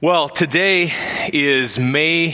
Well, today is May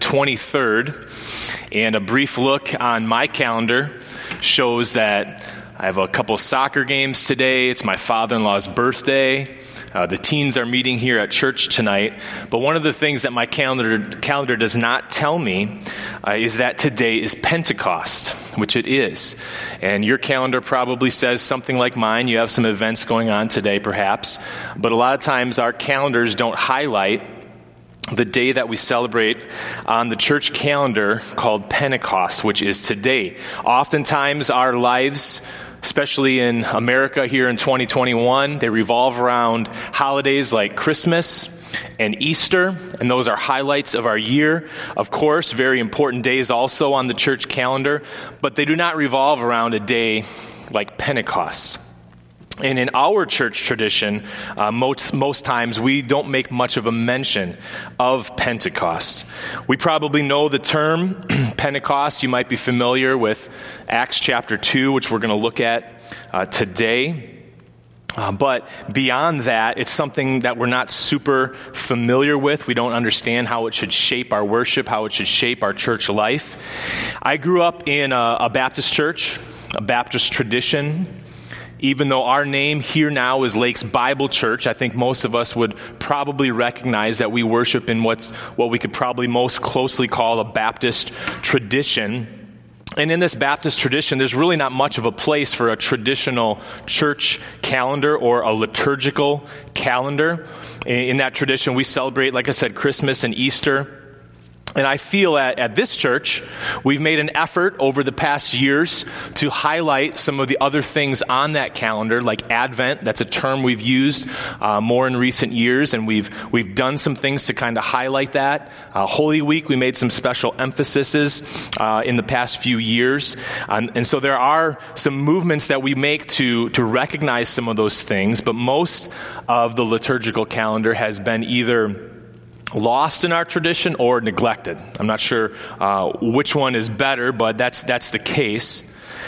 23rd, and a brief look on my calendar shows that I have a couple soccer games today. It's my father-in-law's birthday. The teens are meeting here at church tonight. But one of the things that my calendar does not tell me is that today is Pentecost, which it is. And your calendar probably says something like mine. You have some events going on today, perhaps. But a lot of times our calendars don't highlight the day that we celebrate on the church calendar called Pentecost, which is today. Oftentimes our lives, especially in America here in 2021, they revolve around holidays like Christmas and Easter, and those are highlights of our year. Of course, very important days also on the church calendar, but they do not revolve around a day like Pentecost. And in our church tradition, most times we don't make much of a mention of Pentecost. We probably know the term Pentecost. You might be familiar with Acts chapter 2, which we're going to look at today. But beyond that, it's something that we're not super familiar with. We don't understand how it should shape our worship, how it should shape our church life. I grew up in a Baptist church, a Baptist tradition. Even though our name here now is Lakes Bible Church, I think most of us would probably recognize that we worship in what we could probably most closely call a Baptist tradition. And in this Baptist tradition, there's really not much of a place for a traditional church calendar or a liturgical calendar. In that tradition, we celebrate, like I said, Christmas and Easter. And I feel at this church, we've made an effort over the past years to highlight some of the other things on that calendar, like Advent. That's a term we've used more in recent years, and we've done some things to kind of highlight that. Holy Week, we made some special emphases in the past few years. And so there are some movements that we make to recognize some of those things, but most of the liturgical calendar has been either lost in our tradition or neglected. I'm not sure which one is better, but that's the case.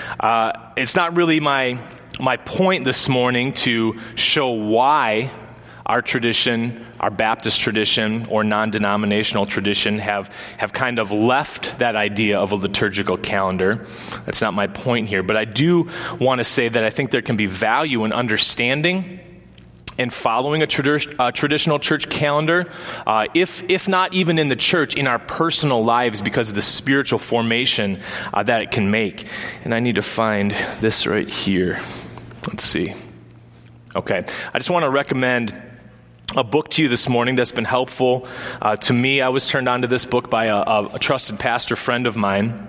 It's not really my point this morning to show why our tradition, our Baptist tradition or non-denominational tradition have kind of left that idea of a liturgical calendar. That's not my point here, but I do want to say that I think there can be value in understanding and following a traditional church calendar, if not even in the church, in our personal lives because of the spiritual formation that it can make. And I need to find this right here. Let's see. Okay. I just want to recommend a book to you this morning that's been helpful to me. I was turned on to this book by a trusted pastor friend of mine.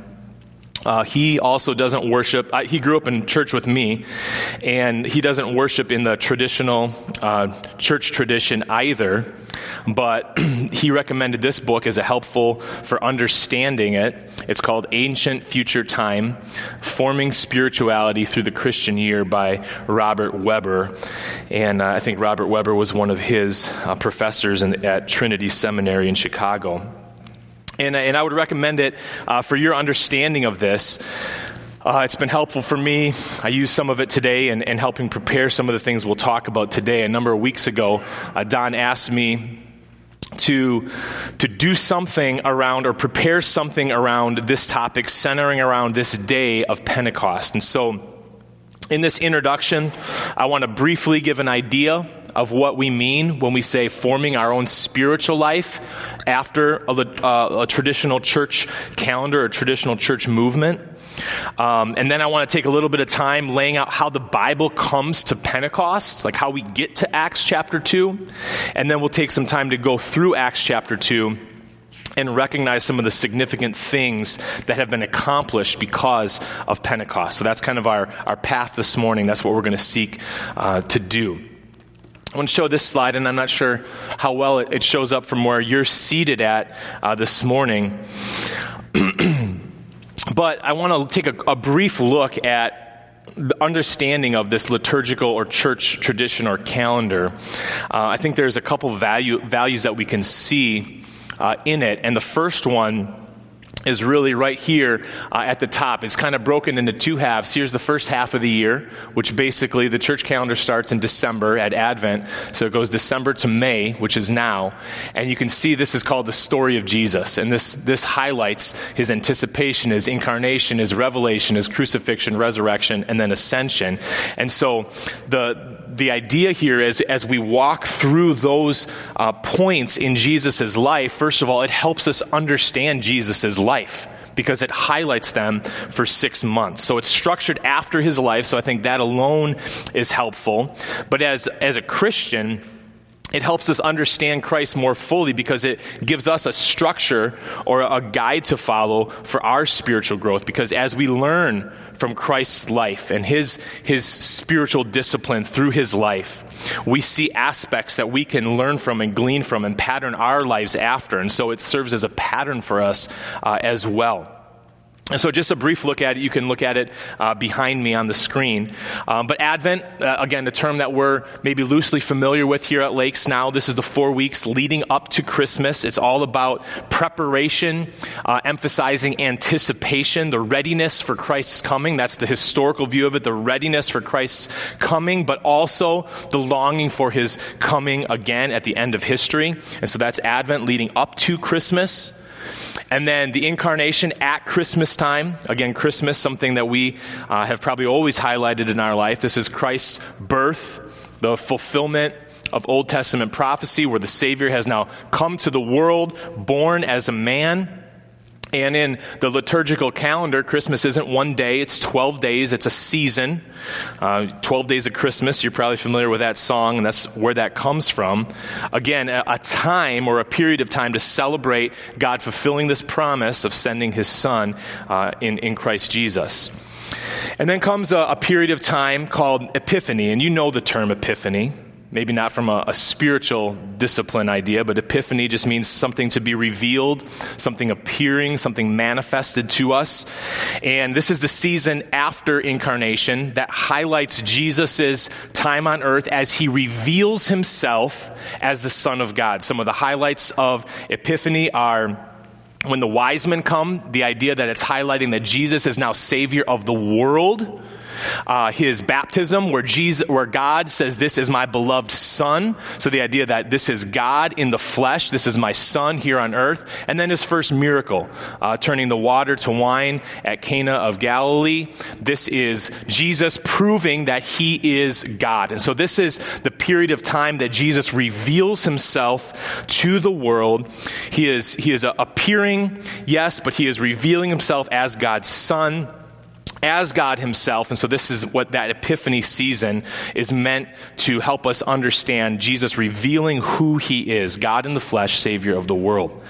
He also doesn't worship. He grew up in church with me, and he doesn't worship in the traditional church tradition either. But he recommended this book as a helpful for understanding it. It's called Ancient Future Time: Forming Spirituality Through the Christian Year by Robert Webber. And I think Robert Webber was one of his professors at Trinity Seminary in Chicago. And I would recommend it for your understanding of this. It's been helpful for me. I used some of it today in helping prepare some of the things we'll talk about today. A number of weeks ago, Don asked me to do something around or prepare something around this topic centering around this day of Pentecost. And so in this introduction, I want to briefly give an idea of what we mean when we say forming our own spiritual life after a traditional church calendar or traditional church movement. And then I want to take a little bit of time laying out how the Bible comes to Pentecost, like how we get to Acts chapter 2. And then we'll take some time to go through Acts chapter 2 and recognize some of the significant things that have been accomplished because of Pentecost. So that's kind of our path this morning. That's what we're going to seek to do. I want to show this slide, and I'm not sure how well it shows up from where you're seated at this morning. But I want to take a brief look at the understanding of this liturgical or church tradition or calendar. I think there's a couple values that we can see in it. And the first one is really right here at the top. It's kind of broken into two halves. Here's the first half of the year, which basically the church calendar starts in December at Advent. So it goes December to May, which is now. And you can see this is called the story of Jesus. And this highlights his anticipation, his incarnation, his revelation, his crucifixion, resurrection, and then ascension. And so the idea here is as we walk through those points in Jesus' life, first of all, it helps us understand Jesus' life because it highlights them for 6 months. So it's structured after his life, so I think that alone is helpful. But as a Christian, it helps us understand Christ more fully because it gives us a structure or a guide to follow for our spiritual growth. Because as we learn from Christ's life and his spiritual discipline through his life, we see aspects that we can learn from and glean from and pattern our lives after. And so it serves as a pattern for us as well. And so just a brief look at it. You can look at it behind me on the screen. But Advent, again, a term that we're maybe loosely familiar with here at Lakes now. This is the 4 weeks leading up to Christmas. It's all about preparation, emphasizing anticipation, the readiness for Christ's coming. That's the historical view of it, the readiness for Christ's coming, but also the longing for his coming again at the end of history. And so that's Advent leading up to Christmas. And then the incarnation at Christmas time. Again, Christmas, something that we have probably always highlighted in our life. This is Christ's birth, the fulfillment of Old Testament prophecy, where the Savior has now come to the world, born as a man. And in the liturgical calendar, Christmas isn't one day, it's 12 days, it's a season. 12 days of Christmas, you're probably familiar with that song, and that's where that comes from. Again, a time or a period of time to celebrate God fulfilling this promise of sending his Son in Christ Jesus. And then comes a period of time called Epiphany, and you know the term Epiphany. Maybe not from a spiritual discipline idea, but epiphany just means something to be revealed, something appearing, something manifested to us. And this is the season after incarnation that highlights Jesus' time on earth as he reveals himself as the Son of God. Some of the highlights of Epiphany are when the wise men come, the idea that it's highlighting that Jesus is now Savior of the world. His baptism, where God says, "This is my beloved Son." So the idea that this is God in the flesh, this is my Son here on earth. And then his first miracle, turning the water to wine at Cana of Galilee. This is Jesus proving that he is God. And so this is the period of time that Jesus reveals himself to the world. He is appearing, yes, but he is revealing himself as God's Son, as God himself. And so this is what that Epiphany season is meant to help us understand, Jesus revealing who he is, God in the flesh, Savior of the world.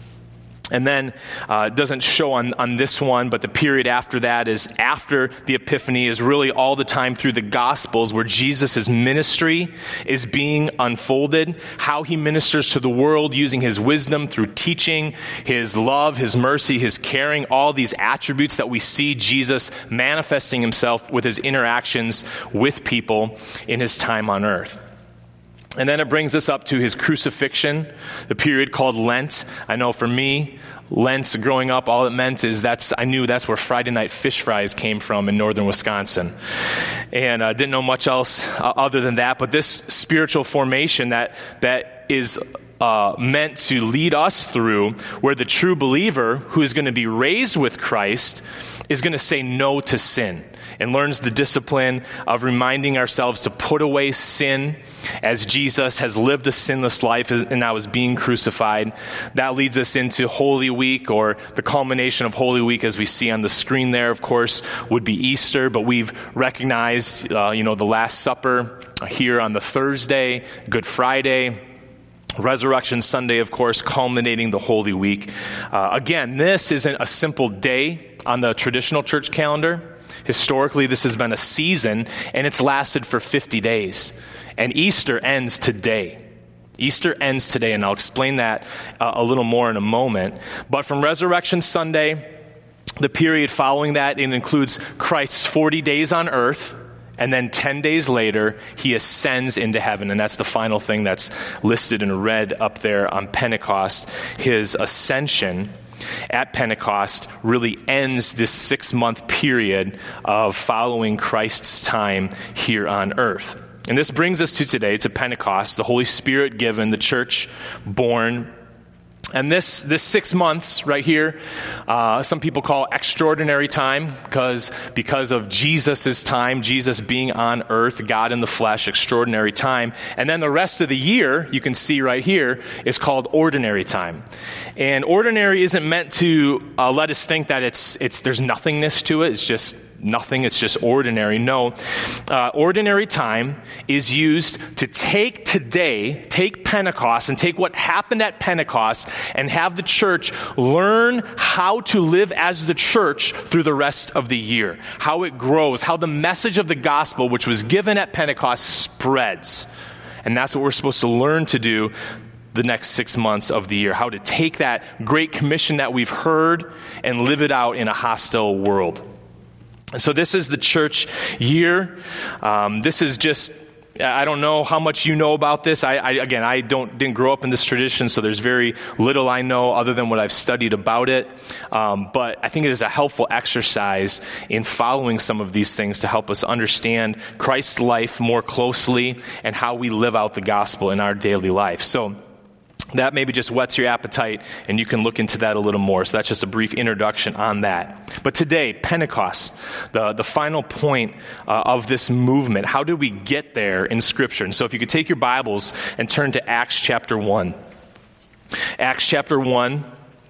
And then it doesn't show on this one, but the period after that is after the Epiphany is really all the time through the Gospels where Jesus' ministry is being unfolded, how he ministers to the world using his wisdom through teaching, his love, his mercy, his caring, all these attributes that we see Jesus manifesting himself with his interactions with people in his time on earth. And then it brings us up to his crucifixion, the period called Lent. I know for me, Lent growing up, all it meant is I knew that's where Friday night fish fries came from in northern Wisconsin. And I didn't know much else other than that. But this spiritual formation that is meant to lead us through, where the true believer who is going to be raised with Christ is going to say no to sin and learns the discipline of reminding ourselves to put away sin as Jesus has lived a sinless life and now is being crucified. That leads us into Holy Week, or the culmination of Holy Week as we see on the screen there, of course, would be Easter. But we've recognized, the Last Supper here on the Thursday, Good Friday, Resurrection Sunday, of course, culminating the Holy Week. Again, this isn't a simple day on the traditional church calendar. Historically, this has been a season, and it's lasted for 50 days. And Easter ends today. Easter ends today, and I'll explain that a little more in a moment. But from Resurrection Sunday, the period following that, it includes Christ's 40 days on earth, and then 10 days later, he ascends into heaven. And that's the final thing that's listed in red up there on Pentecost, his ascension. at Pentecost really ends this 6-month period of following Christ's time here on earth. And this brings us to today, to Pentecost, the Holy Spirit given, the church born. And this 6 months right here, some people call extraordinary time because of Jesus' time, Jesus being on earth, God in the flesh, extraordinary time. And then the rest of the year, you can see right here, is called ordinary time. And ordinary isn't meant to let us think that there's nothingness to it. It's just nothing. It's just ordinary. No. Ordinary time is used to take Pentecost and take what happened at Pentecost and have the church learn how to live as the church through the rest of the year, how it grows, how the message of the gospel, which was given at Pentecost, spreads. And that's what we're supposed to learn to do the next 6 months of the year, how to take that great commission that we've heard and live it out in a hostile world. So this is the church year. This is just, I don't know how much you know about this. I didn't grow up in this tradition, so there's very little I know other than what I've studied about it. But I think it is a helpful exercise in following some of these things to help us understand Christ's life more closely and how we live out the gospel in our daily life. So that maybe just whets your appetite, and you can look into that a little more. So that's just a brief introduction on that. But today, Pentecost, the final point of this movement, how do we get there in Scripture? And so if you could take your Bibles and turn to Acts chapter 1. Acts chapter 1.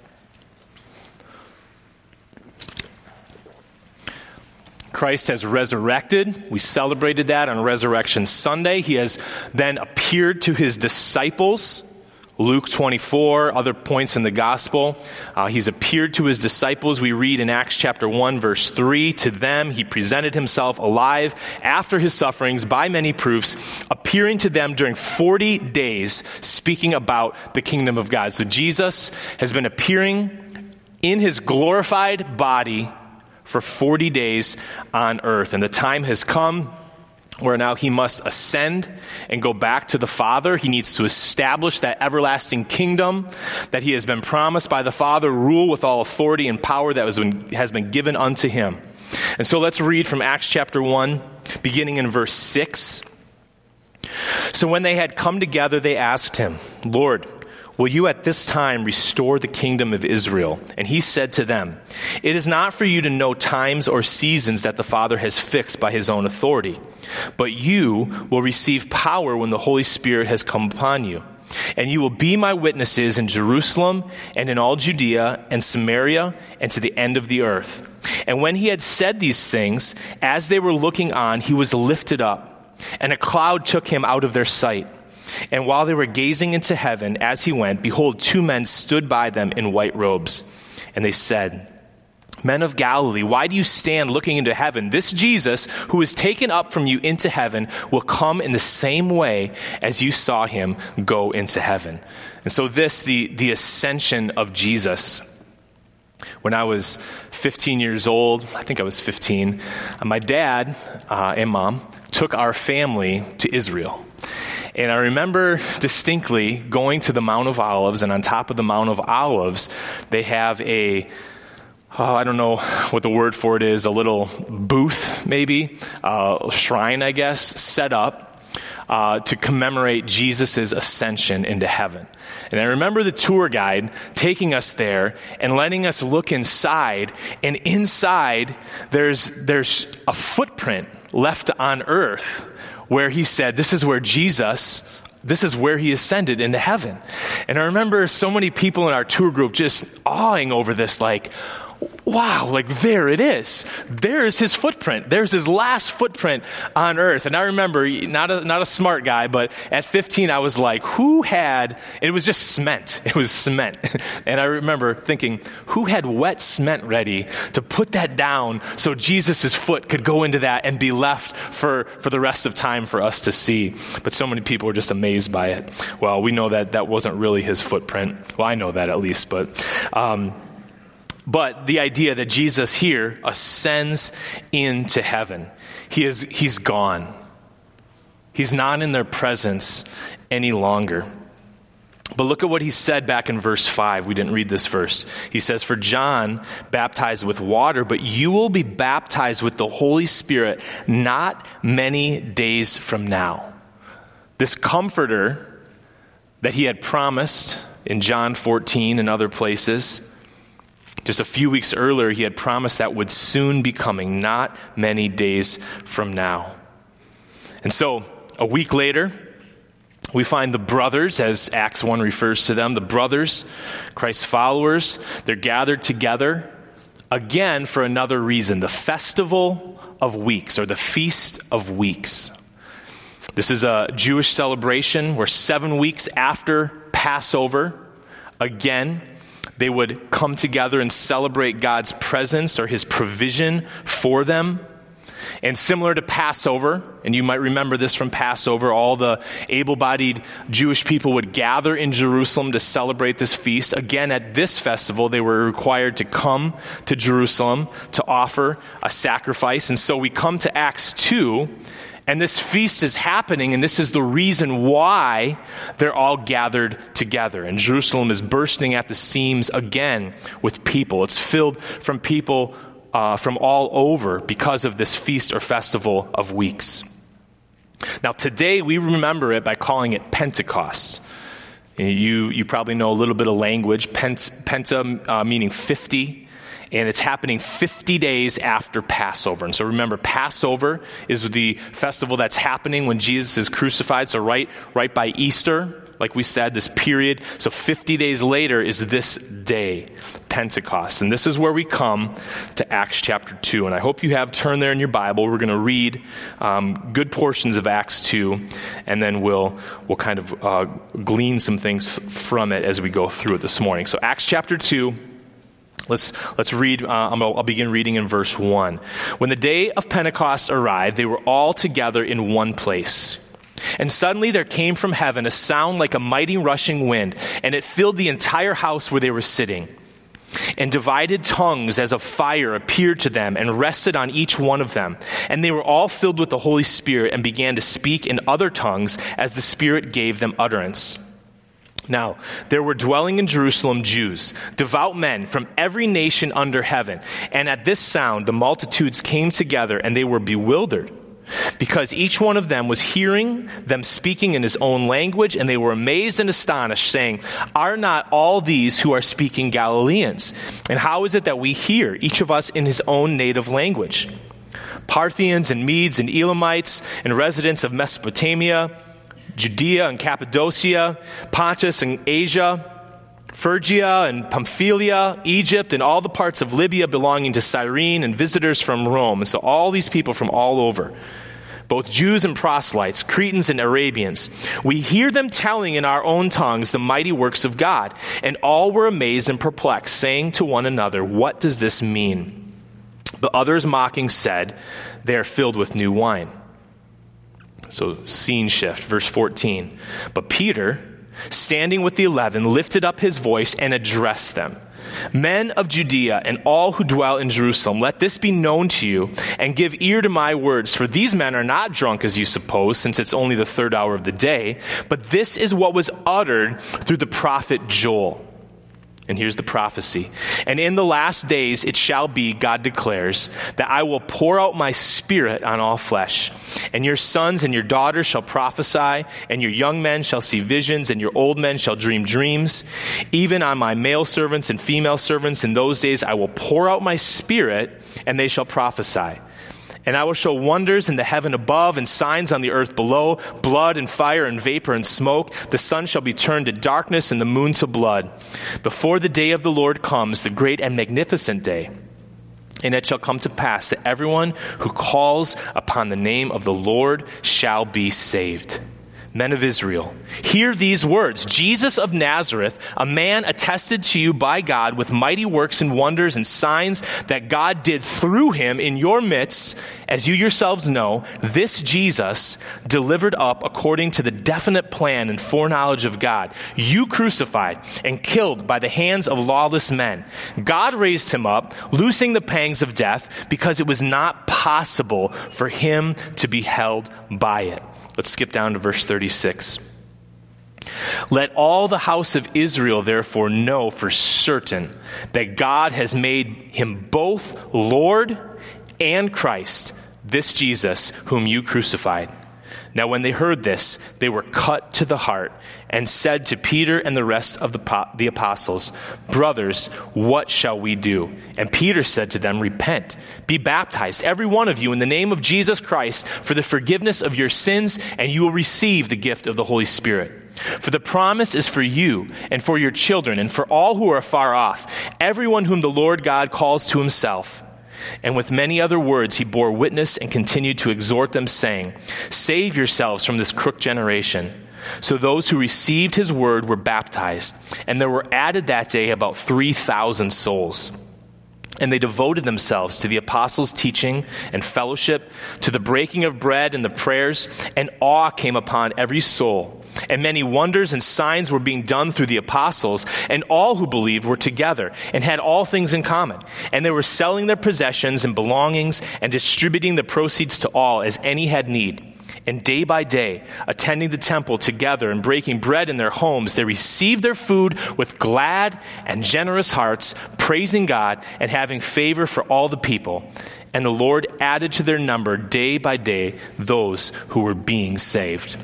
Christ has resurrected. We celebrated that on Resurrection Sunday. He has then appeared to his disciples. Luke 24, other points in the gospel. He's appeared to his disciples. We read in Acts chapter 1, verse 3, to them he presented himself alive after his sufferings by many proofs, appearing to them during 40 days, speaking about the kingdom of God. So Jesus has been appearing in his glorified body for 40 days on earth. And the time has come where now he must ascend and go back to the Father. He needs to establish that everlasting kingdom that he has been promised by the Father, rule with all authority and power that has been given unto him. And so let's read from Acts chapter 1, beginning in verse 6. So when they had come together, they asked him, Lord, will you at this time restore the kingdom of Israel? And he said to them, it is not for you to know times or seasons that the Father has fixed by his own authority, but you will receive power when the Holy Spirit has come upon you. And you will be my witnesses in Jerusalem and in all Judea and Samaria and to the end of the earth. And when he had said these things, as they were looking on, he was lifted up, and a cloud took him out of their sight. And while they were gazing into heaven as he went, behold, 2 men stood by them in white robes. And they said, Men of Galilee, why do you stand looking into heaven? This Jesus, who is taken up from you into heaven, will come in the same way as you saw him go into heaven. And so this, the ascension of Jesus. When I was 15 years old, I think I was 15, my dad and mom took our family to Israel. And I remember distinctly going to the Mount of Olives, and on top of the Mount of Olives, they have I don't know what the word for it is, a little booth maybe, a shrine, I guess, set up to commemorate Jesus' ascension into heaven. And I remember the tour guide taking us there and letting us look inside, and inside there's a footprint left on earth where he said, this is where he ascended into heaven. And I remember so many people in our tour group just awing over this, like, wow, like there it is. There's his footprint. There's his last footprint on earth. And I remember, not a smart guy, but at 15 I was like, it was just cement. It was cement. And I remember thinking, who had wet cement ready to put that down so Jesus' foot could go into that and be left for the rest of time for us to see? But so many people were just amazed by it. Well, we know that wasn't really his footprint. Well, I know that at least, But the idea that Jesus here ascends into heaven, he's gone. He's not in their presence any longer. But look at what he said back in verse 5. We didn't read this verse. He says, "For John baptized with water, but you will be baptized with the Holy Spirit not many days from now." This comforter that he had promised in John 14 and other places, just a few weeks earlier, he had promised that would soon be coming, not many days from now. And so, a week later, we find the brothers, as Acts 1 refers to them, the brothers, Christ's followers, they're gathered together again for another reason, the Festival of Weeks, or the Feast of Weeks. This is a Jewish celebration where 7 weeks after Passover, again, they would come together and celebrate God's presence or his provision for them. And similar to Passover, and you might remember this from Passover, all the able-bodied Jewish people would gather in Jerusalem to celebrate this feast. Again, at this festival, they were required to come to Jerusalem to offer a sacrifice. And so we come to Acts 2, and this feast is happening, and this is the reason why they're all gathered together. And Jerusalem is bursting at the seams again with people. It's filled from people from all over because of this feast or festival of weeks. Now today we remember it by calling it Pentecost. You probably know a little bit of language, penta meaning 50, and it's happening 50 days after Passover. And so remember, Passover is the festival that's happening when Jesus is crucified, so right by Easter, like we said, this period. So 50 days later is this day, Pentecost. And this is where we come to Acts chapter 2. And I hope you have turned there in your Bible. We're going to read good portions of Acts 2, and then we'll kind of glean some things from it as we go through it this morning. So Acts chapter 2. Let's read. I'll begin reading in verse 1. When the day of Pentecost arrived, they were all together in one place. And suddenly there came from heaven a sound like a mighty rushing wind, and it filled the entire house where they were sitting. And divided tongues as of fire appeared to them and rested on each one of them. And they were all filled with the Holy Spirit and began to speak in other tongues as the Spirit gave them utterance. Now, there were dwelling in Jerusalem Jews, devout men from every nation under heaven. And at this sound, the multitudes came together, and they were bewildered, because each one of them was hearing them speaking in his own language, and they were amazed and astonished, saying, "Are not all these who are speaking Galileans? And how is it that we hear, each of us in his own native language? Parthians and Medes and Elamites and residents of Mesopotamia, Judea and Cappadocia, Pontus and Asia, Phrygia and Pamphylia, Egypt, and all the parts of Libya belonging to Cyrene, and visitors from Rome." And so all these people from all over, both Jews and proselytes, Cretans and Arabians, we hear them telling in our own tongues the mighty works of God. And all were amazed and perplexed, saying to one another, "What does this mean?" But others mocking said, "They are filled with new wine." So scene shift, verse 14. But Peter, standing with the 11, lifted up his voice and addressed them. "Men of Judea and all who dwell in Jerusalem, let this be known to you, and give ear to my words. For these men are not drunk as you suppose, since it's only the 3rd hour of the day. But this is what was uttered through the prophet Joel." And here's the prophecy. "And in the last days it shall be, God declares, that I will pour out my Spirit on all flesh. And your sons and your daughters shall prophesy, and your young men shall see visions, and your old men shall dream dreams. Even on my male servants and female servants in those days I will pour out my Spirit, and they shall prophesy. And I will show wonders in the heaven above and signs on the earth below, blood and fire and vapor and smoke. The sun shall be turned to darkness and the moon to blood, before the day of the Lord comes, the great and magnificent day. And it shall come to pass that everyone who calls upon the name of the Lord shall be saved. Men of Israel, hear these words. Jesus of Nazareth, a man attested to you by God with mighty works and wonders and signs that God did through him in your midst, as you yourselves know, this Jesus delivered up according to the definite plan and foreknowledge of God, you crucified and killed by the hands of lawless men. God raised him up, loosing the pangs of death, because it was not possible for him to be held by it." Let's skip down to verse 36. Let all the house of Israel therefore know for certain that God has made him both Lord and Christ, this Jesus whom you crucified. Now when they heard this, they were cut to the heart and said to Peter and the rest of the apostles, Brothers, what shall we do? And Peter said to them, Repent, be baptized, every one of you, in the name of Jesus Christ for the forgiveness of your sins, and you will receive the gift of the Holy Spirit. For the promise is for you and for your children and for all who are far off, everyone whom the Lord God calls to himself. And with many other words he bore witness and continued to exhort them, saying, Save yourselves from this crooked generation. So those who received his word were baptized, and there were added that day about 3,000 souls. And they devoted themselves to the apostles' teaching and fellowship, to the breaking of bread and the prayers, and awe came upon every soul. And many wonders and signs were being done through the apostles, and all who believed were together and had all things in common. And they were selling their possessions and belongings and distributing the proceeds to all as any had need. And day by day, attending the temple together and breaking bread in their homes, they received their food with glad and generous hearts, praising God and having favor for all the people. And the Lord added to their number day by day those who were being saved.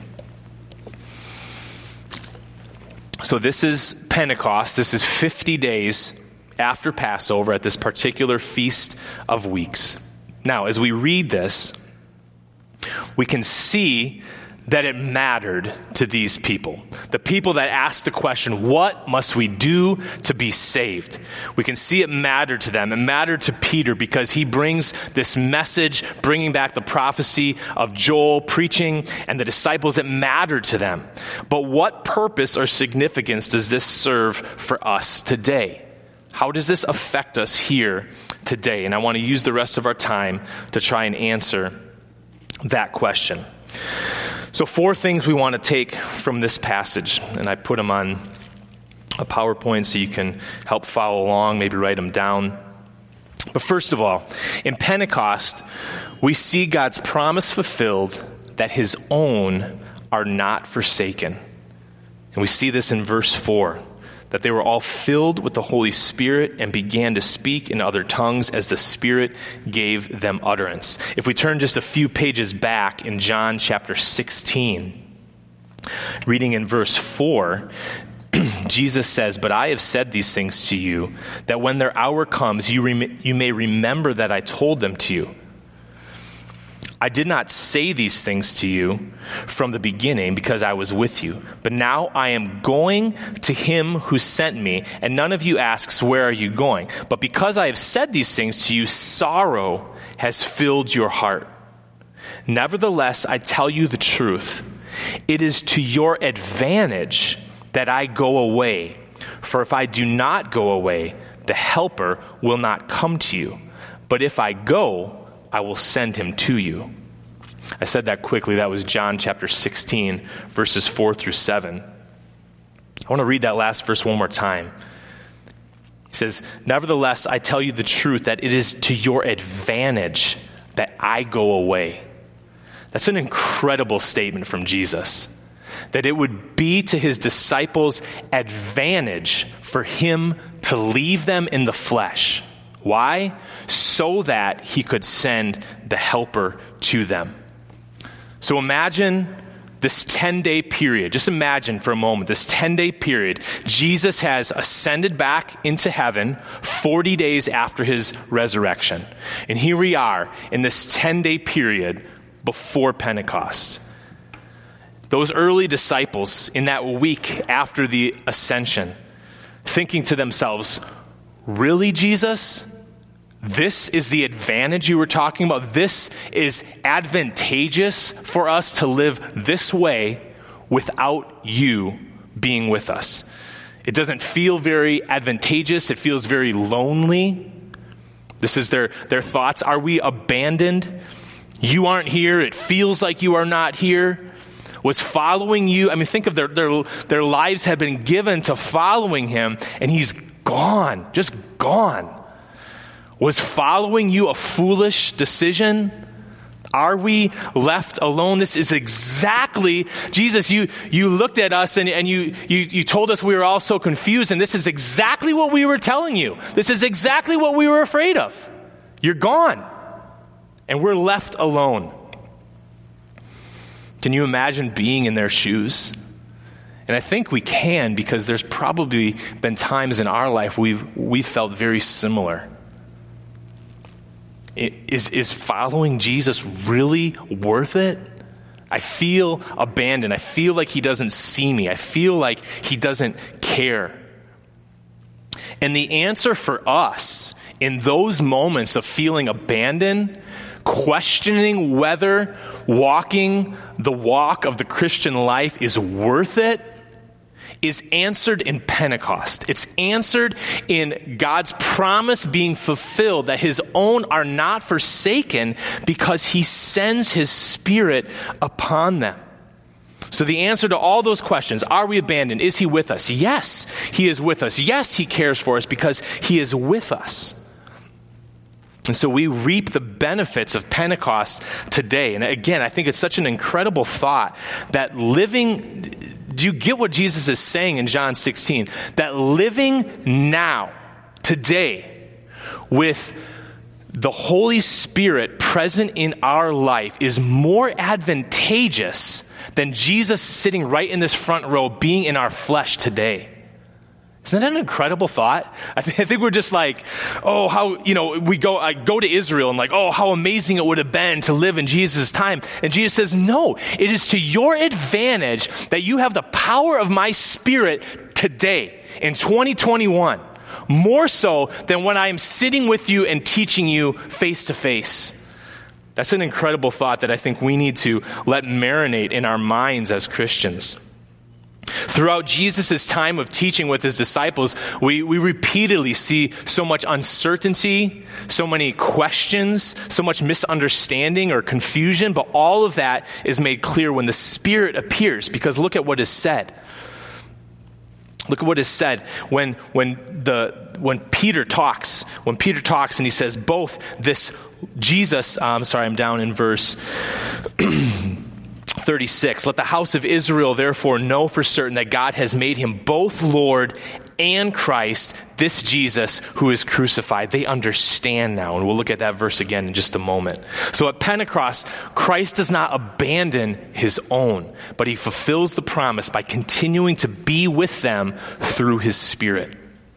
So this is Pentecost. This is 50 days after Passover at this particular Feast of Weeks. Now, as we read this, we can see that it mattered to these people. The people that asked the question, what must we do to be saved? We can see it mattered to them. It mattered to Peter because he brings this message, bringing back the prophecy of Joel preaching, and the disciples, it mattered to them. But what purpose or significance does this serve for us today? How does this affect us here today? And I want to use the rest of our time to try and answer that question. So 4 things we want to take from this passage, and I put them on a PowerPoint so you can help follow along, maybe write them down. But first of all, in Pentecost, we see God's promise fulfilled that his own are not forsaken. And we see this in verse 4, that they were all filled with the Holy Spirit and began to speak in other tongues as the Spirit gave them utterance. If we turn just a few pages back in John chapter 16, reading in verse 4, Jesus says, But I have said these things to you, that when their hour comes, you may remember that I told them to you. I did not say these things to you from the beginning because I was with you. But now I am going to him who sent me, and none of you asks, Where are you going? But because I have said these things to you, sorrow has filled your heart. Nevertheless, I tell you the truth. It is to your advantage that I go away. For if I do not go away, the Helper will not come to you. But if I go, I will send him to you. I said that quickly. That was John chapter 16, verses 4 through 7. I want to read that last verse one more time. He says, Nevertheless, I tell you the truth, that it is to your advantage that I go away. That's an incredible statement from Jesus. That it would be to his disciples' advantage for him to leave them in the flesh. Why? So that he could send the Helper to them. So imagine this 10-day period. Just imagine for a moment this 10-day period. Jesus has ascended back into heaven 40 days after his resurrection. And here we are in this 10-day period before Pentecost. Those early disciples in that week after the ascension, thinking to themselves, really, Jesus? This is the advantage you were talking about? This is advantageous for us to live this way without you being with us. It doesn't feel very advantageous. It feels very lonely. This is their thoughts. Are we abandoned? You aren't here. It feels like you are not here. Was following you, I mean, think of their lives had been given to following him, and he's gone, just gone. Was following you a foolish decision? Are we left alone? This is exactly, Jesus, you looked at us and you told us we were all so confused, and this is exactly what we were telling you. This is exactly what we were afraid of. You're gone, and we're left alone. Can you imagine being in their shoes? And I think we can, because there's probably been times in our life we've felt very similar. Is following Jesus really worth it? I feel abandoned. I feel like he doesn't see me. I feel like he doesn't care. And the answer for us in those moments of feeling abandoned, questioning whether walking the walk of the Christian life is worth it, is answered in Pentecost. It's answered in God's promise being fulfilled that his own are not forsaken because he sends his Spirit upon them. So the answer to all those questions, are we abandoned? Is he with us? Yes, he is with us. Yes, he cares for us because he is with us. And so we reap the benefits of Pentecost today. And again, I think it's such an incredible thought that living... Do you get what Jesus is saying in John 16? That living now, today, with the Holy Spirit present in our life is more advantageous than Jesus sitting right in this front row being in our flesh today. Isn't that an incredible thought? I think we're just like, oh, how, I go to Israel and like, oh, how amazing it would have been to live in Jesus' time. And Jesus says, no, it is to your advantage that you have the power of my Spirit today in 2021, more so than when I am sitting with you and teaching you face to face. That's an incredible thought that I think we need to let marinate in our minds as Christians. Throughout Jesus' time of teaching with his disciples, we repeatedly see so much uncertainty, so many questions, so much misunderstanding or confusion, but all of that is made clear when the Spirit appears, because look at what is said. Look at what is said when Peter talks and he says both this Jesus, I'm down in verse 36. Let the house of Israel therefore know for certain that God has made him both Lord and Christ, this Jesus who is crucified. They understand now, and we'll look at that verse again in just a moment. So at Pentecost, Christ does not abandon his own, but he fulfills the promise by continuing to be with them through his Spirit.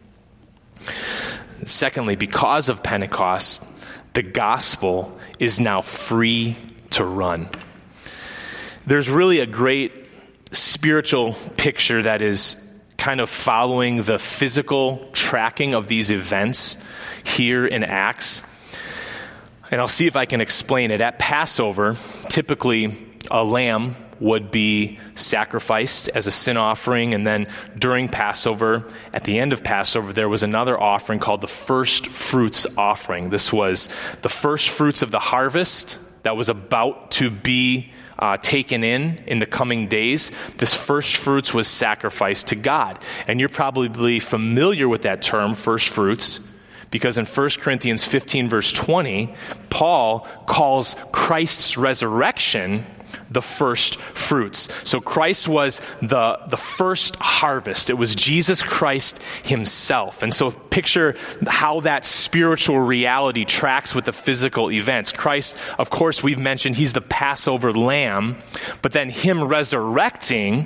Secondly, because of Pentecost, the gospel is now free to run. There's really a great spiritual picture that is kind of following the physical tracking of these events here in Acts. And I'll see if I can explain it. At Passover, typically a lamb would be sacrificed as a sin offering, and then during Passover, at the end of Passover, there was another offering called the first fruits offering. This was the first fruits of the harvest that was about to be taken in the coming days. This first fruits was sacrificed to God. And you're probably familiar with that term, first fruits, because in 1 Corinthians 15, verse 20, Paul calls Christ's resurrection the first fruits. So Christ was the first harvest. It was Jesus Christ himself. And so picture how that spiritual reality tracks with the physical events. Christ, of course, we've mentioned he's the Passover lamb, but then him resurrecting,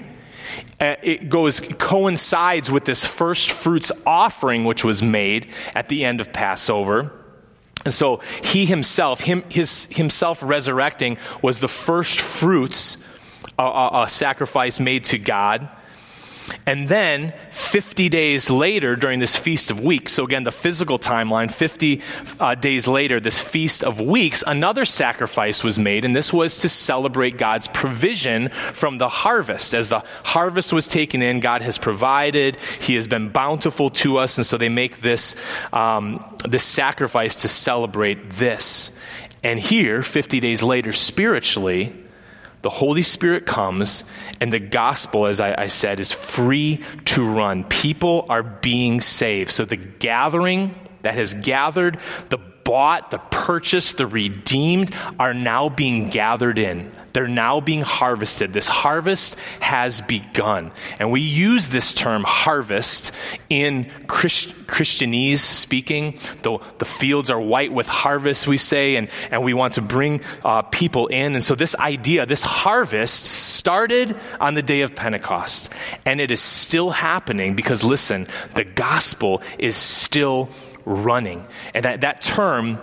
coincides with this first fruits offering which was made at the end of Passover. And so he himself, himself resurrecting was the first fruits, a sacrifice made to God. And then 50 days later, during this Feast of Weeks, so again, the physical timeline, 50 days later, this Feast of Weeks, another sacrifice was made, and this was to celebrate God's provision from the harvest. As the harvest was taken in, God has provided, he has been bountiful to us, and so they make this sacrifice to celebrate this. And here, 50 days later, spiritually, the Holy Spirit comes, and the gospel, as I said, is free to run. People are being saved. So the gathering that has gathered, the bought, the purchased, the redeemed are now being gathered in. They're now being harvested. This harvest has begun. And we use this term harvest in Christianese speaking. The fields are white with harvest, we say, and we want to bring people in. And so this idea, this harvest started on the day of Pentecost. And it is still happening because, listen, the gospel is still running. And that term,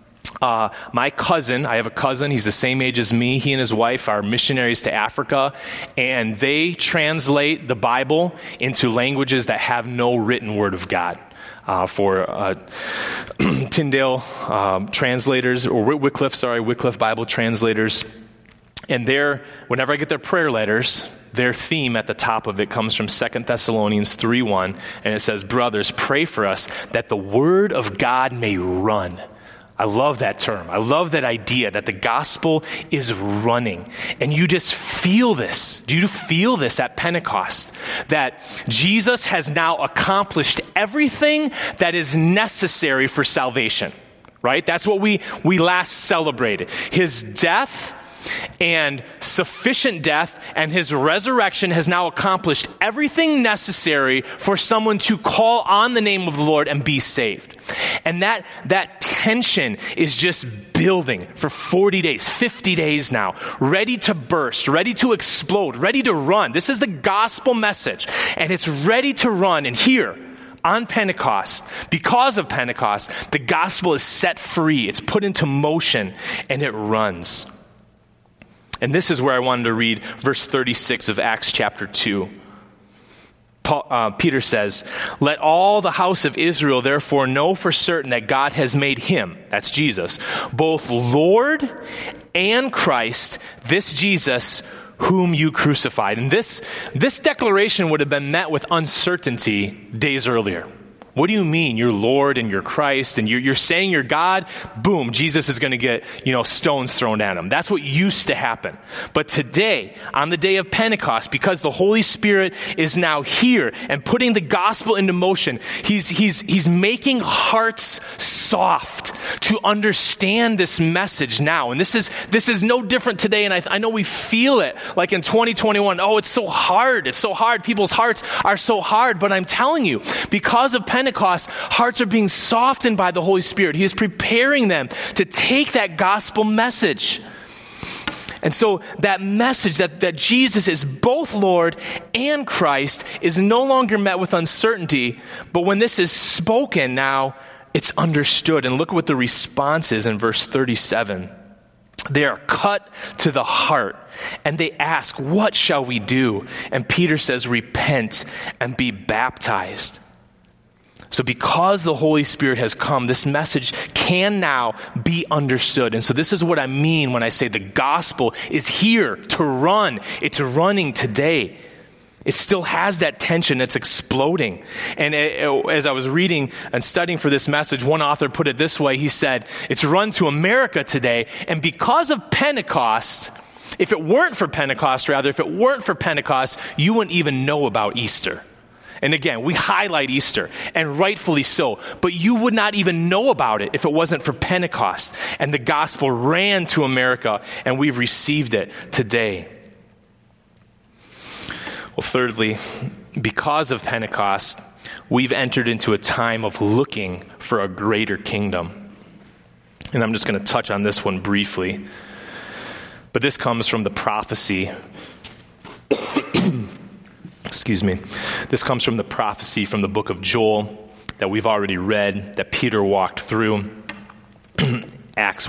my cousin, I have a cousin, he's the same age as me. He and his wife are missionaries to Africa, and they translate the Bible into languages that have no written word of God. For Tyndale translators, or Wycliffe Bible translators. And whenever I get their prayer letters, their theme at the top of it comes from 2 Thessalonians 3:1, and it says, "Brothers, pray for us that the word of God may run." I love that term. I love that idea that the gospel is running. And you just feel this. Do you feel this at Pentecost? That Jesus has now accomplished everything that is necessary for salvation, right? That's what we last celebrated. His death and sufficient death and his resurrection has now accomplished everything necessary for someone to call on the name of the Lord and be saved. And that tension is just building for 40 days, 50 days now, ready to burst, ready to explode, ready to run. This is the gospel message, and it's ready to run. And here, on Pentecost, because of Pentecost, the gospel is set free. It's put into motion, and it runs. And this is where I wanted to read verse 36 of Acts chapter 2. Peter says, "Let all the house of Israel therefore know for certain that God has made him," that's Jesus, "both Lord and Christ, this Jesus whom you crucified." And this declaration would have been met with uncertainty days earlier. What do you mean you're Lord and you're Christ and you're saying you're God? Boom, Jesus is going to get, stones thrown at him. That's what used to happen. But today, on the day of Pentecost, because the Holy Spirit is now here and putting the gospel into motion, he's making hearts soft to understand this message now. And this is no different today. And I know we feel it like in 2021. Oh, it's so hard. It's so hard. People's hearts are so hard. But I'm telling you, because of Pentecost, hearts are being softened by the Holy Spirit. He is preparing them to take that gospel message. And so that message that Jesus is both Lord and Christ is no longer met with uncertainty, but when this is spoken now, it's understood. And look what the response is in verse 37. They are cut to the heart, and they ask, "What shall we do?" And Peter says, "Repent and be baptized." So because the Holy Spirit has come, this message can now be understood. And so this is what I mean when I say the gospel is here to run. It's running today. It still has that tension. It's exploding. And as I was reading and studying for this message, one author put it this way. He said, it's run to America today. And because of Pentecost, if it weren't for Pentecost, you wouldn't even know about Easter. And again, we highlight Easter, and rightfully so. But you would not even know about it if it wasn't for Pentecost. And the gospel ran to America, and we've received it today. Well, thirdly, because of Pentecost, we've entered into a time of looking for a greater kingdom. And I'm just going to touch on this one briefly. But this comes from the prophecy. Excuse me. This comes from the prophecy from the book of Joel that we've already read, that Peter walked through. Acts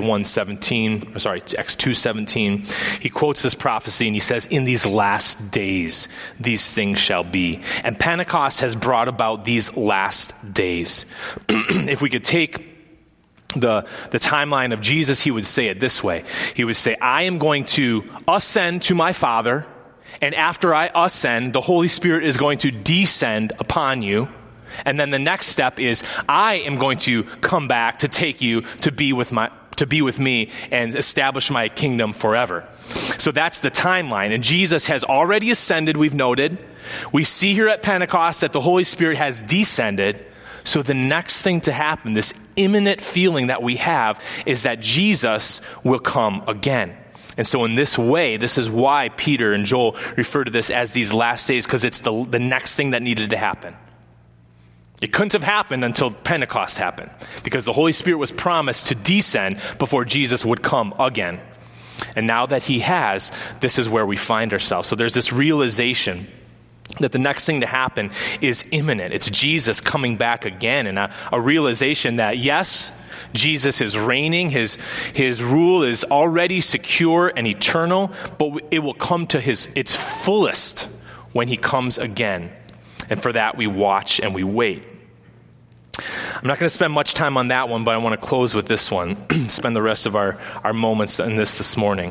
2:17. He quotes this prophecy and he says, "In these last days, these things shall be." And Pentecost has brought about these last days. If we could take the timeline of Jesus, he would say it this way. He would say, "I am going to ascend to my Father, and after I ascend, the Holy Spirit is going to descend upon you. And then the next step is, I am going to come back to take you to be with me and establish my kingdom forever." So that's the timeline. And Jesus has already ascended, we've noted. We see here at Pentecost that the Holy Spirit has descended. So the next thing to happen, this imminent feeling that we have, is that Jesus will come again. And so in this way, this is why Peter and Joel refer to this as these last days, because it's the next thing that needed to happen. It couldn't have happened until Pentecost happened, because the Holy Spirit was promised to descend before Jesus would come again. And now that he has, this is where we find ourselves. So there's this realization that the next thing to happen is imminent. It's Jesus coming back again, and a realization that, yes, Jesus is reigning. His rule is already secure and eternal, but it will come to its fullest when he comes again. And for that, we watch and we wait. I'm not going to spend much time on that one, but I want to close with this one, spend the rest of our moments in this morning.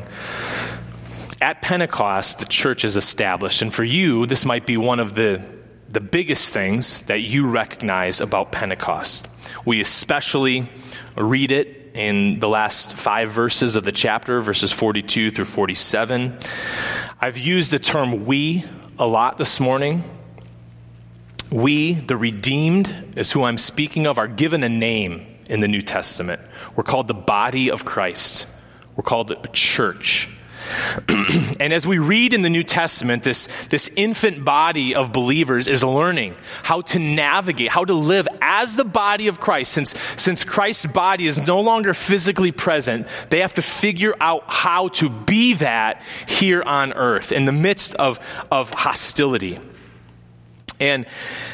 At Pentecost, the church is established. And for you, this might be one of the biggest things that you recognize about Pentecost. We especially read it in the last 5 verses of the chapter, verses 42 through 47. I've used the term "we" a lot this morning. We, the redeemed, is who I'm speaking of, are given a name in the New Testament. We're called the body of Christ. We're called a church. And as we read in the New Testament, this infant body of believers is learning how to navigate, how to live as the body of Christ. Since Christ's body is no longer physically present, they have to figure out how to be that here on earth in the midst of hostility. And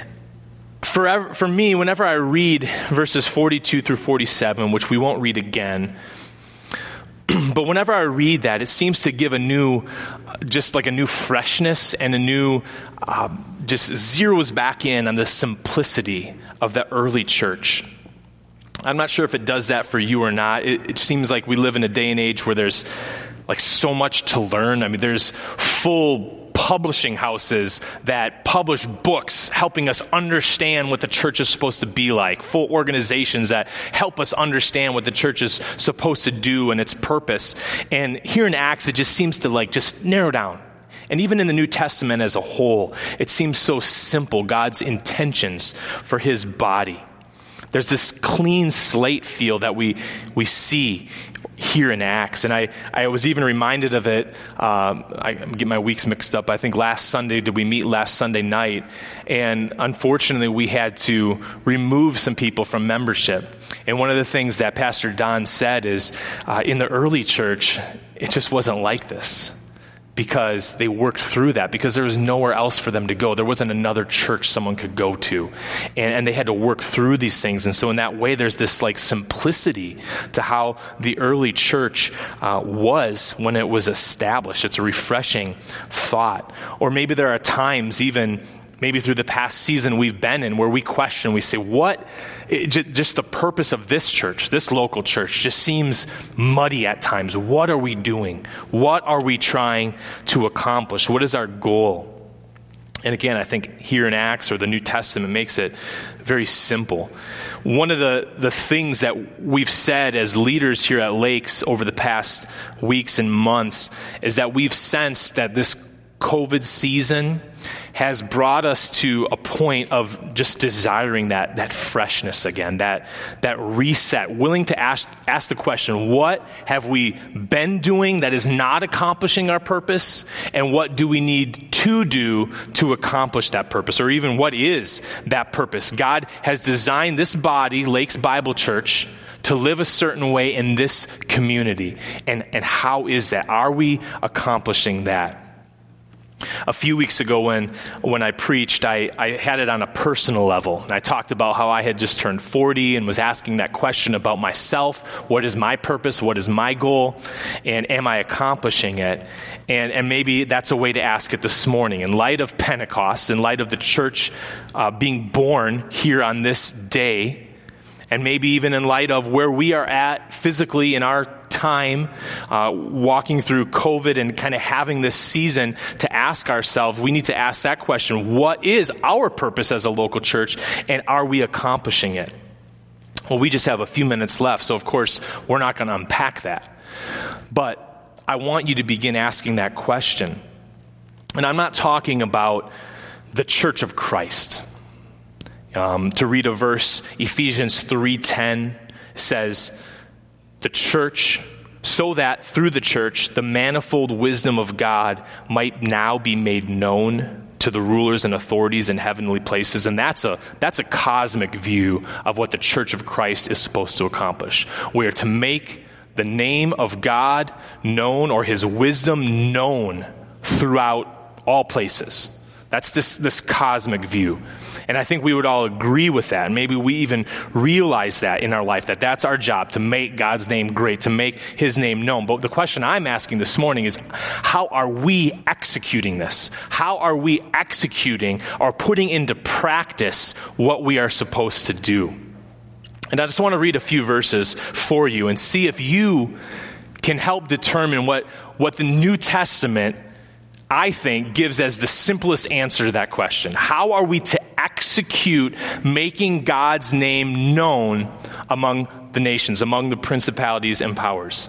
for me, whenever I read verses 42 through 47, which we won't read again, but whenever I read that, it seems to give a new freshness and a new, just zeroes back in on the simplicity of the early church. I'm not sure if it does that for you or not. It seems like we live in a day and age where there's like so much to learn. I mean, there's full publishing houses that publish books helping us understand what the church is supposed to be like, full organizations that help us understand what the church is supposed to do and its purpose. And here in Acts, it just seems to just narrow down. And even in the New Testament as a whole, it seems so simple, God's intentions for his body. There's this clean slate feel that we see here in Acts. And I was even reminded of it. I get my weeks mixed up. I think we meet last Sunday night? And unfortunately, we had to remove some people from membership. And one of the things that Pastor Don said is, in the early church, it just wasn't like this. Because they worked through that, because there was nowhere else for them to go. There wasn't another church someone could go to. And they had to work through these things. And so in that way, there's this simplicity to how the early church was when it was established. It's a refreshing thought. Or maybe there are times, even maybe through the past season we've been in, where we question, we say, just the purpose of this church, this local church, just seems muddy at times. What are we doing? What are we trying to accomplish? What is our goal? And again, I think here in Acts or the New Testament makes it very simple. One of the things that we've said as leaders here at Lakes over the past weeks and months is that we've sensed that this COVID season has brought us to a point of just desiring that freshness again, that reset, willing to ask the question, what have we been doing that is not accomplishing our purpose, and what do we need to do to accomplish that purpose, or even what is that purpose? God has designed this body, Lakes Bible Church, to live a certain way in this community, and how is that? Are we accomplishing that? A few weeks ago when I preached, I had it on a personal level. I talked about how I had just turned 40 and was asking that question about myself. What is my purpose? What is my goal? And am I accomplishing it? And maybe that's a way to ask it this morning. In light of Pentecost, in light of the church being born here on this day, and maybe even in light of where we are at physically in our time, walking through COVID and kind of having this season to ask ourselves, we need to ask that question, what is our purpose as a local church, and are we accomplishing it? Well, we just have a few minutes left, so of course, we're not going to unpack that. But I want you to begin asking that question. And I'm not talking about the Church of Christ. To read a verse, Ephesians 3:10 says, the church, so that through the church, the manifold wisdom of God might now be made known to the rulers and authorities in heavenly places. And that's a cosmic view of what the church of Christ is supposed to accomplish. We are to make the name of God known, or his wisdom known throughout all places. That's this cosmic view. And I think we would all agree with that. And maybe we even realize that in our life, that that's our job, to make God's name great, to make his name known. But the question I'm asking this morning is, how are we executing this? How are we executing or putting into practice what we are supposed to do? And I just want to read a few verses for you and see if you can help determine what the New Testament, I think, gives as the simplest answer to that question. How are we to execute making God's name known among the nations, among the principalities and powers?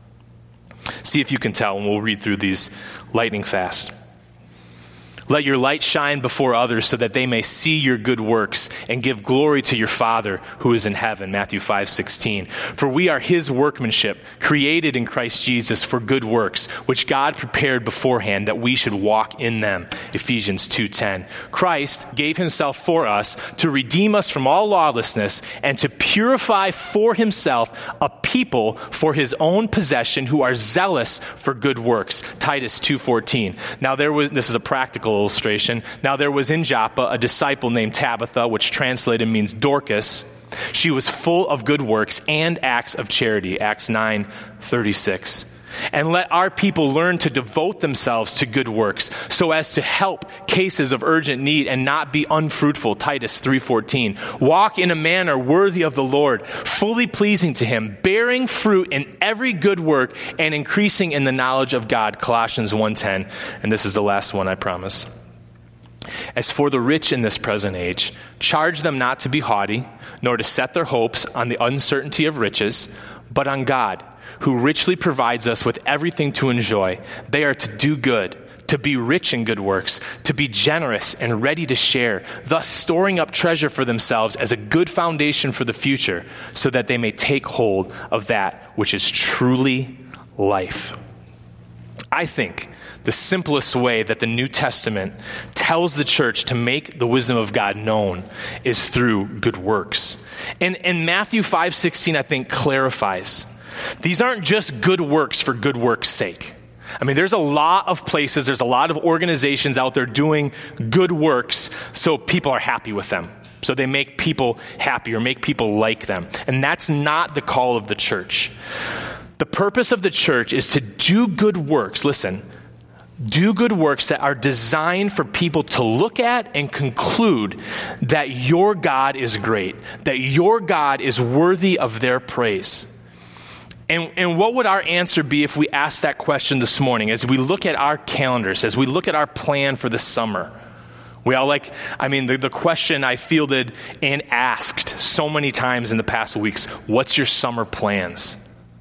See if you can tell, and we'll read through these lightning fast. Let your light shine before others so that they may see your good works and give glory to your Father who is in heaven. Matthew 5:16. For we are his workmanship, created in Christ Jesus for good works, which God prepared beforehand that we should walk in them. Ephesians 2:10. Christ gave himself for us to redeem us from all lawlessness and to purify for himself a people for his own possession who are zealous for good works. Titus 2:14. Now this is a practical illustration. Now there was in Joppa a disciple named Tabitha, which translated means Dorcas. She was full of good works and acts of charity. Acts 9:36. And let our people learn to devote themselves to good works so as to help cases of urgent need and not be unfruitful. Titus 3:14. Walk in a manner worthy of the Lord, fully pleasing to him, bearing fruit in every good work and increasing in the knowledge of God. Colossians 1:10. And this is the last one, I promise. As for the rich in this present age, charge them not to be haughty, nor to set their hopes on the uncertainty of riches, but on God, who richly provides us with everything to enjoy. They are to do good, to be rich in good works, to be generous and ready to share, thus storing up treasure for themselves as a good foundation for the future, so that they may take hold of that which is truly life. I think the simplest way that the New Testament tells the church to make the wisdom of God known is through good works. And Matthew 5:16, I think, clarifies. These aren't just good works for good works' sake. I mean, there's a lot of places, there's a lot of organizations out there doing good works so people are happy with them. So they make people happy or make people like them. And that's not the call of the church. The purpose of the church is to do good works. Listen, do good works that are designed for people to look at and conclude that your God is great, that your God is worthy of their praise. And what would our answer be if we asked that question this morning as we look at our calendars, as we look at our plan for the summer? We all the question I fielded and asked so many times in the past weeks, what's your summer plans?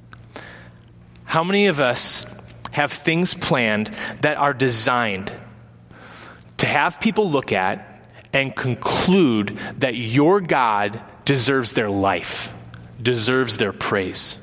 How many of us have things planned that are designed to have people look at and conclude that your God deserves their life, deserves their praise?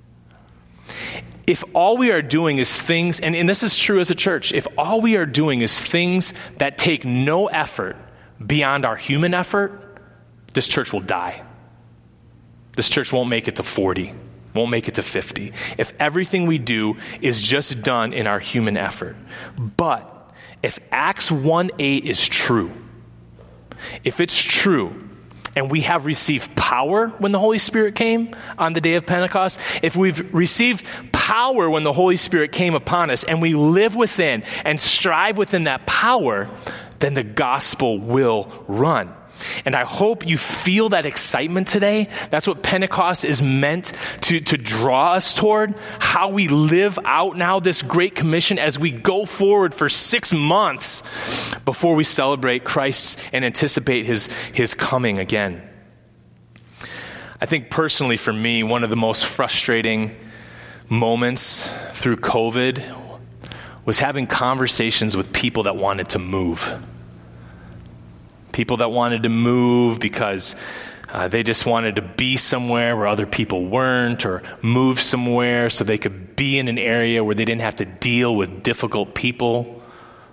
If all we are doing is things, and this is true as a church, if all we are doing is things that take no effort beyond our human effort, this church will die. This church won't make it to 40, won't make it to 50. If everything we do is just done in our human effort. But if Acts 1:8 is true, if it's true, and we have received power when the Holy Spirit came on the day of Pentecost, if we've received power when the Holy Spirit came upon us and we live within and strive within that power, then the gospel will run. And I hope you feel that excitement today. That's what Pentecost is meant to draw us toward. How we live out now this Great Commission as we go forward for 6 months before we celebrate Christ and anticipate his coming again. I think personally for me, one of the most frustrating moments through COVID was having conversations with people that wanted to move. People that wanted to move because they just wanted to be somewhere where other people weren't, or move somewhere so they could be in an area where they didn't have to deal with difficult people.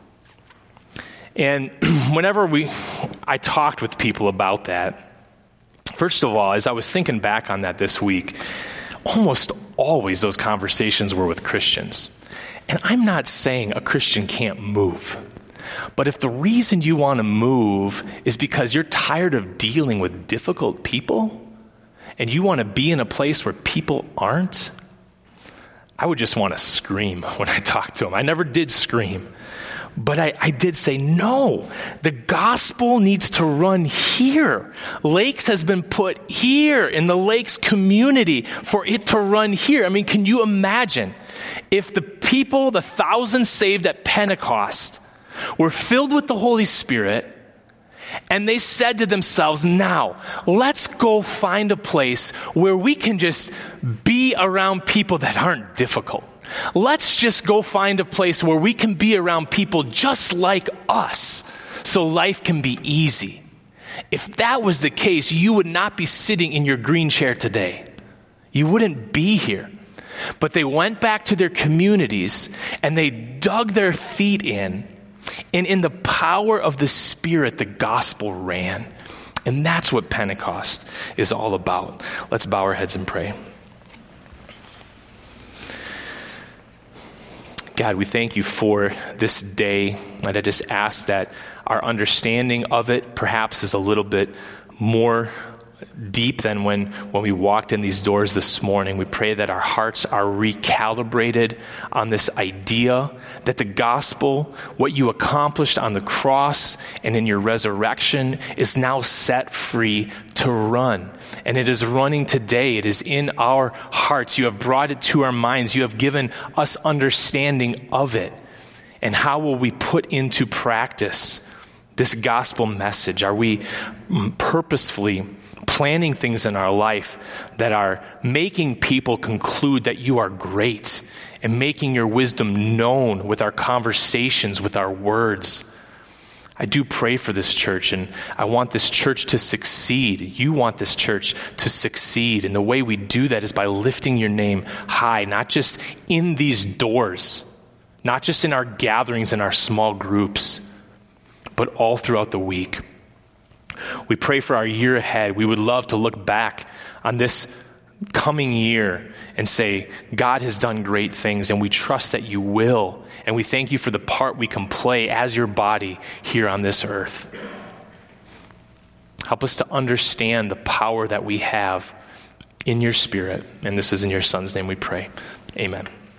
And whenever I talked with people about that, first of all, as I was thinking back on that this week, almost always those conversations were with Christians. And I'm not saying a Christian can't move. But if the reason you want to move is because you're tired of dealing with difficult people and you want to be in a place where people aren't, I would just want to scream when I talk to them. I never did scream. But I did say, no, the gospel needs to run here. Lakes has been put here in the Lakes community for it to run here. I mean, can you imagine if the people, the thousands saved at Pentecost, were filled with the Holy Spirit, and they said to themselves, now, let's go find a place where we can just be around people that aren't difficult. Let's just go find a place where we can be around people just like us so life can be easy. If that was the case, you would not be sitting in your green chair today. You wouldn't be here. But they went back to their communities and they dug their feet in. And in the power of the Spirit, the gospel ran. And that's what Pentecost is all about. Let's bow our heads and pray. God, we thank you for this day. And I just ask that our understanding of it perhaps is a little bit more deep than when we walked in these doors this morning. We pray that our hearts are recalibrated on this idea that the gospel, what you accomplished on the cross and in your resurrection, is now set free to run. And it is running today. It is in our hearts. You have brought it to our minds. You have given us understanding of it. And how will we put into practice this gospel message? Are we purposefully planning things in our life that are making people conclude that you are great and making your wisdom known with our conversations, with our words? I do pray for this church, and I want this church to succeed. You want this church to succeed, and the way we do that is by lifting your name high, not just in these doors, not just in our gatherings in our small groups, but all throughout the week. We pray for our year ahead. We would love to look back on this coming year and say, God has done great things, and we trust that you will. And we thank you for the part we can play as your body here on this earth. Help us to understand the power that we have in your Spirit. And this is in your Son's name we pray. Amen.